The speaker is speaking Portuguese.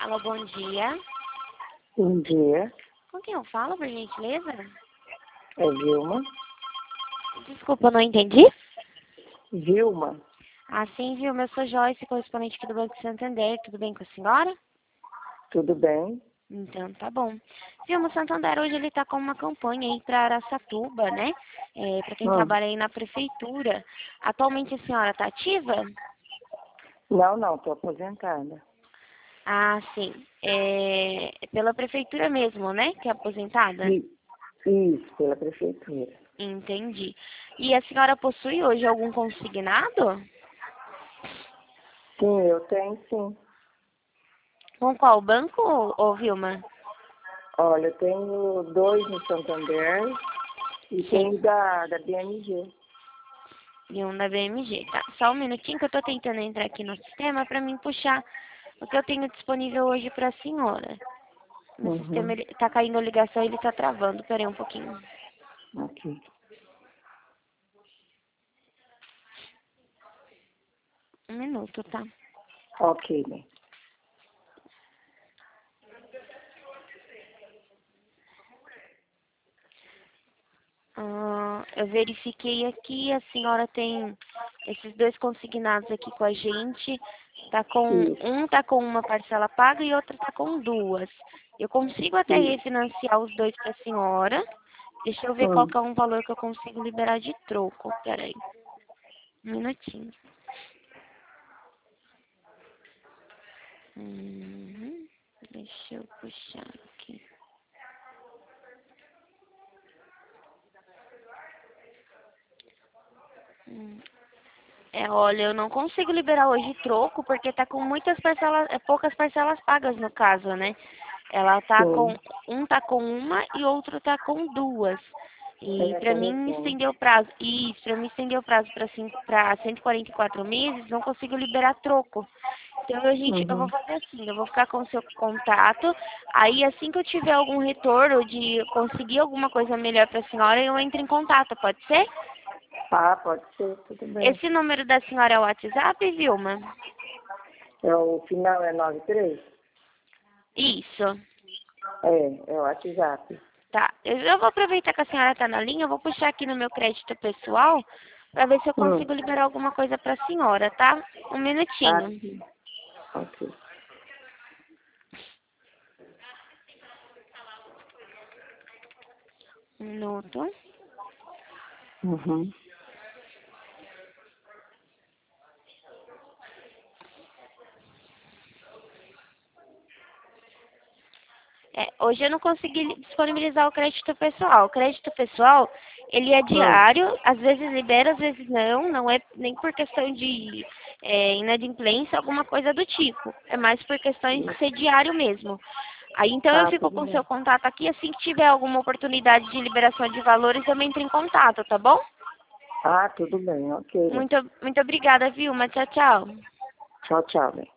Alô, bom dia. Bom dia, Com quem eu falo, por gentileza? é Vilma. Desculpa, eu não entendi. Vilma, Ah, sim, viu? Eu sou Joyce, correspondente aqui do Banco Santander. Tudo bem com a senhora? tudo bem? Então, tá bom. Vilma, o Santander hoje ele tá com uma campanha aí para Araçatuba, né? Para quem Hum. trabalha aí na prefeitura. Atualmente a senhora tá ativa? Não, estou aposentada. Ah, sim. Pela prefeitura mesmo, né? Que é aposentada? E- Isso, pela prefeitura. Entendi. E a senhora possui hoje algum consignado? Sim, eu tenho sim. Com qual banco, ô Vilma? Olha, eu tenho dois no Santander e Sim. tenho da BMG. E um da BMG, tá? Só um minutinho que eu tô tentando entrar aqui no sistema para mim puxar o que eu tenho disponível hoje para a senhora. No sistema Uhum. ele tá caindo a ligação, ele tá travando. Peraí um pouquinho. Aqui. Um minuto, tá? Ok, bem. Eu verifiquei aqui, a senhora tem esses dois consignados aqui com a gente. Isso. Um tá com uma parcela paga e outra tá com duas. Eu consigo até Isso. refinanciar os dois para a senhora. Deixa eu ver qual Hum. que é um valor que eu consigo liberar de troco. Peraí, um minutinho. Deixa eu puxar aqui. Hum. Olha, eu não consigo liberar hoje troco porque tá com muitas parcelas, poucas parcelas pagas no caso, né? Ela tá com, Sim. um tá com uma e outro tá com duas. E É pra mim me correção. estender o prazo, pra mim estender o prazo para 144 meses, não consigo liberar troco. Então eu vou Uhum. fazer assim, eu vou ficar com o seu contato, aí assim que eu tiver algum retorno de conseguir alguma coisa melhor pra senhora, eu entro em contato, pode ser? Ah, pode ser, tudo bem. Esse número da senhora é o WhatsApp, Vilma? O final é 93. Isso. É o WhatsApp. Tá. Eu vou aproveitar que a senhora está na linha, eu vou puxar aqui no meu crédito pessoal para ver se eu Hum. consigo liberar alguma coisa para a senhora, tá? Um Ah, minutinho. sim. Ok. Um minuto. Uhum. Hoje eu não consegui disponibilizar o crédito pessoal. O crédito pessoal, ele é Hum. diário, às vezes libera, às vezes não. Não é nem por questão de inadimplência, alguma coisa do tipo. É mais por questões de ser diário mesmo. Aí então eu Ah, fico tudo com o seu bem. contato aqui, assim que tiver alguma oportunidade de liberação de valores, eu entro em contato, tá bom? Ah, tudo bem, ok, bem. Muito obrigada, Vilma. Tchau, tchau. Tchau, tchau, bem.